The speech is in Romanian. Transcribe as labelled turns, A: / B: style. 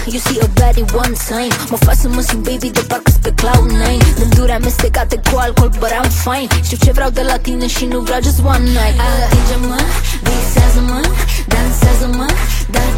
A: You see a baddie one time. Mă fac să mă simt baby de parcă-s pe Cloud9. Gânduri amestecate cu alcool, but I'm fine. Știu ce vreau de la tine și nu vreau just one night. Atinge-mă, visează-mă, dansează-mă, dar